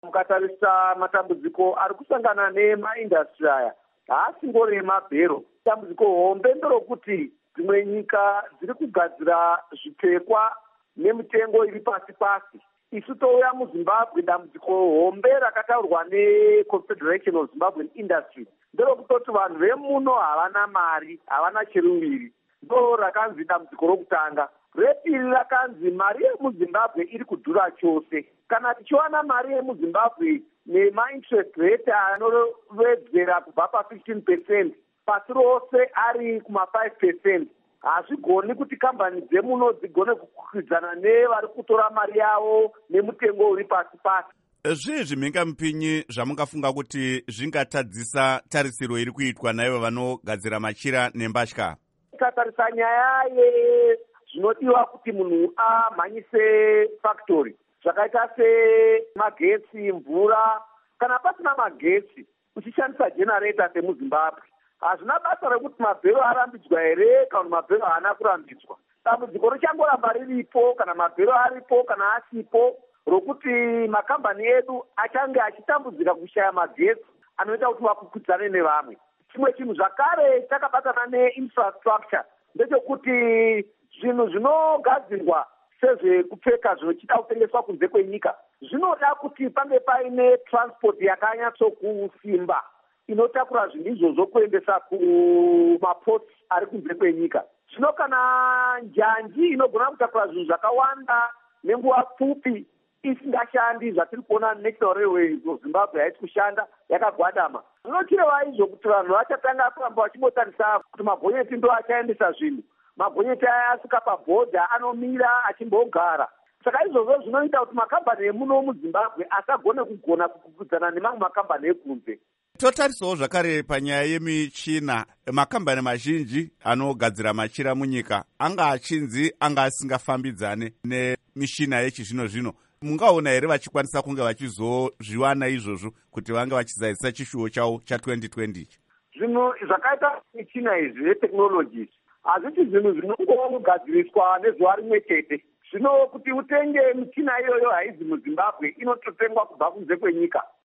Mukatarisa matambudziko ari kusangana nemaindastri aya haasingori emabhero. Dambudziko hombe nderokuti dzimwe nyika dziri kugadzira zvipfekwa nemitengo iri pasi pasi. Isu touya muZimbabwe, dambudziko hombe rakataurwa neConfederation of Zimbabwean Industry nderokutoti vanhu vemuno havana mari, havana cheruviri. Ndo rakanzi dambudziko rokutanga. Repiri rakanzi mari yemuZimbabwe iri kudhura chose. Kana tichiwana mari yemuZimbabwe nema-interest rate anovedzera kubva pa15% pasi rose ari kuma5%, hazvigoni kuti kambani dzemuno dzigone kukwidzana nevari kutora mari yavo nemutengo uri pasi pasi. Zvii zvimhingamupinyi zvamungafunga kuti zvingatadzisa tarisiro iri kuitwa naivo vanogadzira machira nembatya? Tikatarisa nyaya zvinodiwa kuti munhu amhanyise factory zvakaita semagetsi, mvura. Kana pasina magetsi uchishandisa generator semuZimbabwe, hazvina basa rekuti mabhero arambidzwa here kana mabhero haana kurambidzwa. Dambudziko richangoramba riripo, kana mabhero aripo kana asipo, rokuti makambani edu achange achitambudzika kushaya magetsi anoita kuti vakwikwidzane nevamwe. Chimwe chinhu zvakare chakabatana neinfrastructure ndechekuti zvinhu zvinogadzirwa sezvekupfeka zvinochida kutengeswa kunze kwenyika zvinoda kuti pange paine transport yakanyatsokusimba inotakura zvinhu izvozvo kuendesa kumaports ari kunze kwenyika. Zvino kana njanji inogona kutakura zvinhu zvakawanda nenguva pfupi isingashandi, zvatiri kuona National Railways of Zimbabwe haisi kushanda, yakagwadama. Zvinochireva izvo kuti vanhu vachatanga kuramba vachimbotarisa kuti mabhonyeti ndo achaendesa zvinhu. Mabhonyeti aya asvika pabhodha anomira achimbogara. Saka izvozvo zvinoita kuti makambani emuno muZimbabwe asagone kukwikwidzana nemamwe makambani ekunze. Totarisawo zvakare panyaya yemichina. Makambani mazhinji anogadzira machira munyika anga achinzi anga asingafambidzane nemishina yechizvino zvino. Mungaona here vachikwanisa kunge vachizozviwana izvozvo kuti vange vachizadzisa chishuwo chavo cha2020? Zvinhu zvakaita michina izvi yeteknologies hazviti zvinhu zvinongova kugadziriswa nezuva rimwe chete. Zvino kuti utenge michina iyoyo haizi muZimbabwe, inototengwa kubva kunze kwenyika.